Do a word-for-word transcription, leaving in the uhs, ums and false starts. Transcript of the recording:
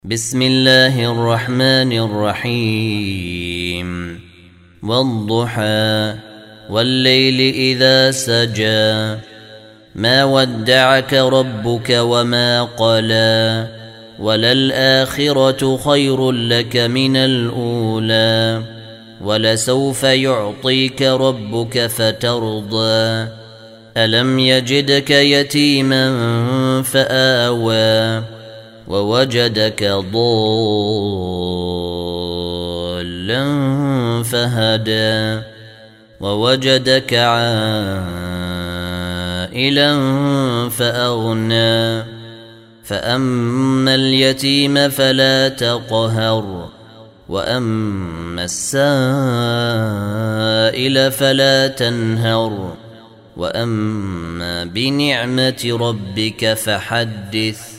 بسم الله الرحمن الرحيم والضحى والليل إذا سجى ما ودعك ربك وما قلى وللآخرة خير لك من الأولى ولسوف يعطيك ربك فترضى ألم يجدك يتيما فآوى ووجدك ضالا فهدى ووجدك عائلا فأغنى فأما اليتيم فلا تقهر وأما السائل فلا تنهر وأما بنعمة ربك فحدث